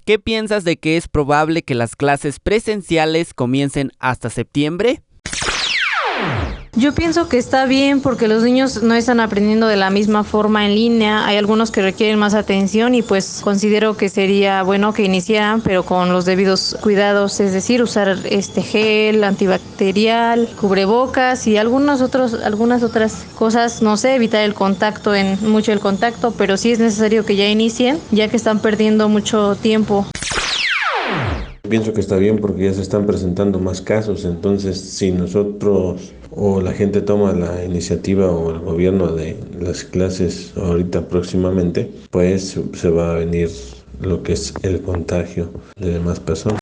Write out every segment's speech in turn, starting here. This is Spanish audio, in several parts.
¿Qué piensas de que es probable que las clases presenciales comiencen hasta septiembre? Yo pienso que está bien porque los niños no están aprendiendo de la misma forma en línea. Hay algunos que requieren más atención y pues considero que sería bueno que iniciaran, pero con los debidos cuidados, es decir, usar gel antibacterial, cubrebocas y algunas otras cosas, no sé, evitar mucho el contacto, pero sí es necesario que ya inicien, ya que están perdiendo mucho tiempo. Pienso que está bien porque ya se están presentando más casos, entonces si nosotros o la gente toma la iniciativa o el gobierno de las clases ahorita próximamente, pues se va a venir lo que es el contagio de demás personas.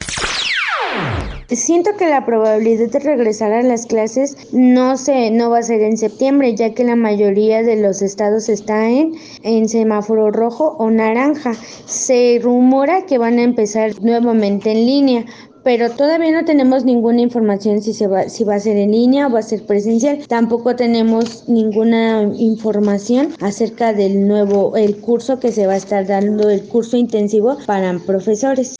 Siento que la probabilidad de regresar a las clases no va a ser en septiembre, ya que la mayoría de los estados está en semáforo rojo o naranja. Se rumora que van a empezar nuevamente en línea, pero todavía no tenemos ninguna información si va a ser en línea o va a ser presencial. Tampoco tenemos ninguna información acerca el curso que se va a estar dando, el curso intensivo para profesores.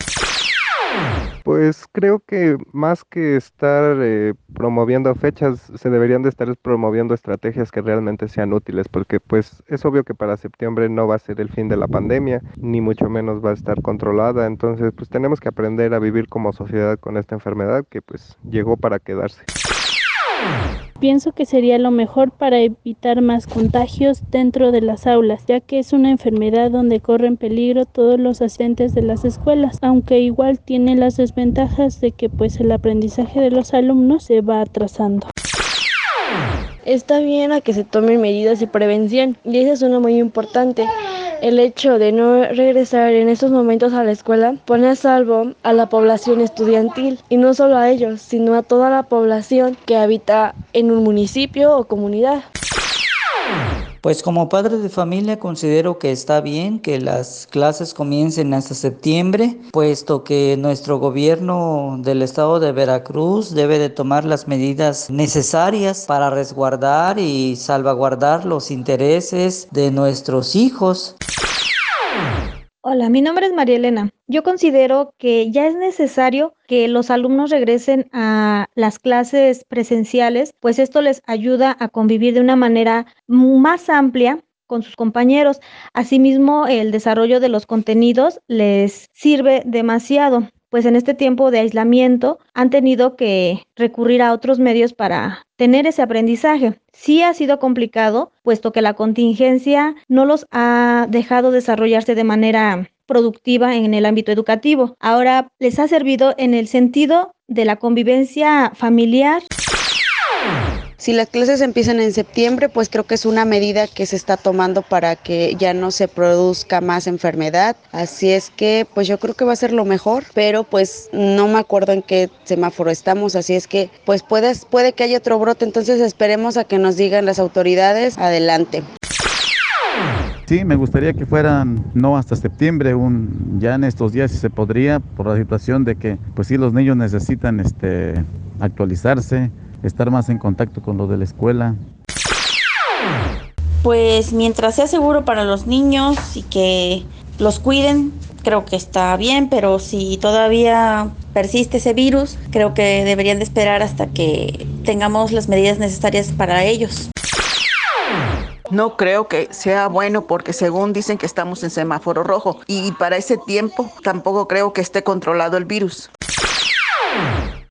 Pues creo que más que estar promoviendo fechas, se deberían de estar promoviendo estrategias que realmente sean útiles, porque pues es obvio que para septiembre no va a ser el fin de la pandemia, ni mucho menos va a estar controlada, entonces pues tenemos que aprender a vivir como sociedad con esta enfermedad que pues llegó para quedarse. Pienso que sería lo mejor para evitar más contagios dentro de las aulas, ya que es una enfermedad donde corren peligro todos los asistentes de las escuelas, aunque igual tiene las desventajas de que pues el aprendizaje de los alumnos se va atrasando. Está bien a que se tomen medidas de prevención y esa es una muy importante. El hecho de no regresar en estos momentos a la escuela pone a salvo a la población estudiantil y no solo a ellos, sino a toda la población que habita en un municipio o comunidad. Pues como padre de familia considero que está bien que las clases comiencen hasta septiembre, puesto que nuestro gobierno del estado de Veracruz debe de tomar las medidas necesarias para resguardar y salvaguardar los intereses de nuestros hijos. Hola, mi nombre es María Elena. Yo considero que ya es necesario que los alumnos regresen a las clases presenciales, pues esto les ayuda a convivir de una manera más amplia con sus compañeros. Asimismo, el desarrollo de los contenidos les sirve demasiado, pues en este tiempo de aislamiento han tenido que recurrir a otros medios para tener ese aprendizaje. Sí ha sido complicado, puesto que la contingencia no los ha dejado desarrollarse de manera productiva en el ámbito educativo. Ahora les ha servido en el sentido de la convivencia familiar. Si las clases empiezan en septiembre, pues creo que es una medida que se está tomando para que ya no se produzca más enfermedad. Así es que pues yo creo que va a ser lo mejor, pero pues no me acuerdo en qué semáforo estamos, así es que pues puede que haya otro brote, entonces esperemos a que nos digan las autoridades. Adelante. Sí, me gustaría que fueran no hasta septiembre, ya en estos días si se podría, por la situación de que pues sí los niños necesitan actualizarse, estar más en contacto con lo de la escuela. Pues mientras sea seguro para los niños y que los cuiden, creo que está bien, pero si todavía persiste ese virus, creo que deberían de esperar hasta que tengamos las medidas necesarias para ellos. No creo que sea bueno porque según dicen que estamos en semáforo rojo y para ese tiempo tampoco creo que esté controlado el virus.